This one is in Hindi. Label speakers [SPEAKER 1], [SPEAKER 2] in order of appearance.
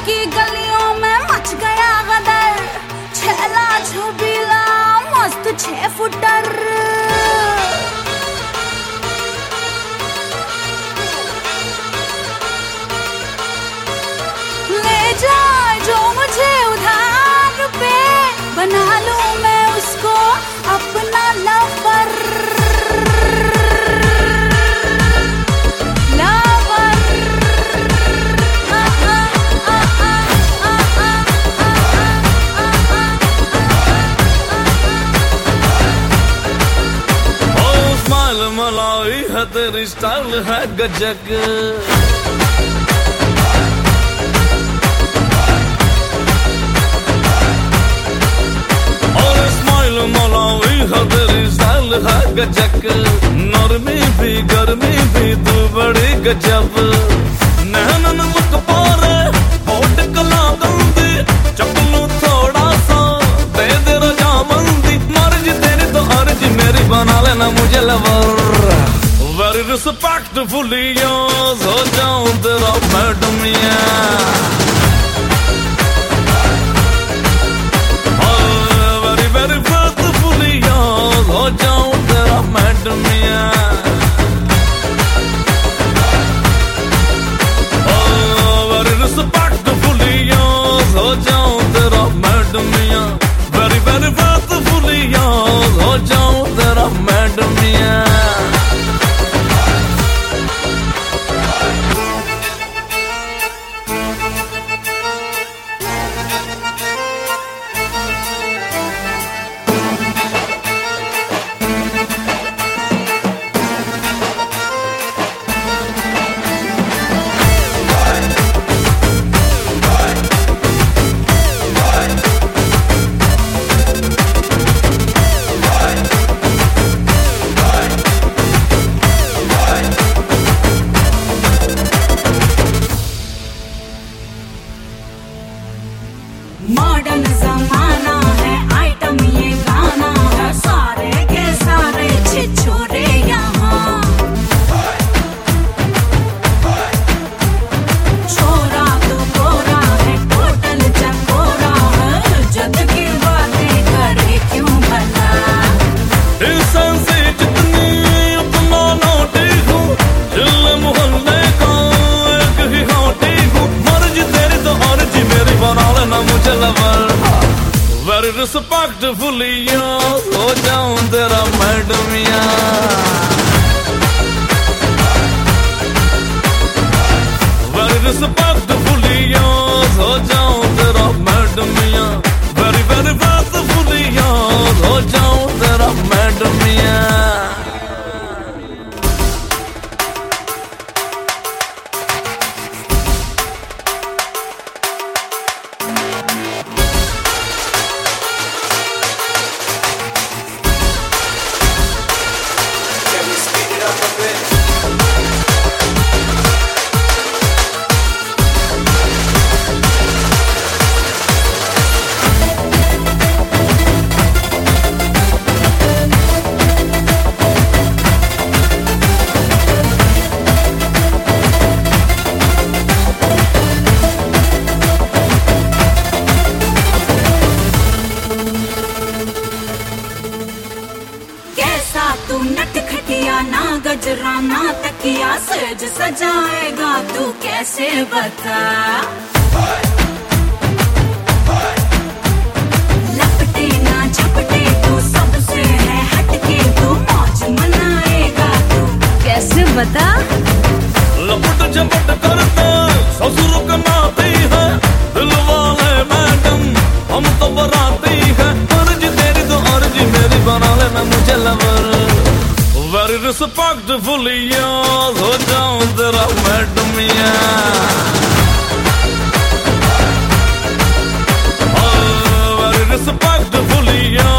[SPEAKER 1] की गलियों में मच गया गदर, छेला छबीला मस्त 6 फुटर। ले जाए जो मुझे उधार पे, बना लूं मैं उसको अपना लवर।
[SPEAKER 2] मलाई है तेरी स्टाइल है गजब, और स्माइल मलाई है तेरी स्टाइल है गजब। नरमी भी गर्मी भी तू बड़ी गजब, नैनन लुक पारे होट कला गंदी, चपलू थोड़ा सा दे दे रजामंदी। मर्जी तेरी तो अर्जी मेरी, बना लेना मुझे लवर। Very respectfully yours, हो जाऊं तेरा madam very very faithfully yours, हो जाऊं तेरा मैडम very respectfully yours, हो जाऊं तेरा madam very very faithfully yours, हो जाऊं तेरा मैडम
[SPEAKER 1] मॉडर्न जमाना है, आइटम ये गाना है, सारे के सारे छिछोरे यहाँ। छोरा तो गोरा है, टोटल चकोरा है, जद की बातें करे क्यों भला।
[SPEAKER 2] इंसान से जितनी उतना नोटी हूँ, दिल मोहल्ले का एक ही होटी हूँ। मर्जी तेरी तो अर्जी मेरी, बना लेना मुझे लवर। Very respectfully yours, हो जाऊं तेरा मैडम very respectfully yours, हो जाऊं तेरा madam very very faithfully yours, हो जाऊं तेरा मैडम
[SPEAKER 1] तू नटखटिया ना गजरा ना तकिया, सेज सजाएगा तू कैसे बता। लपटे ना झपटे तू सबसे है हटके, तू मौज मनाएगा तू कैसे बता।
[SPEAKER 2] लपट झपट करते ससुर का नाती है, दिल वाले मैडम हम तो बराती है। अर्जी तेरी तो अर्जी मेरी, बना लेना मुझे लवर। Very respectfully yours, हो जाऊं तेरा मैडम very respectfully yours।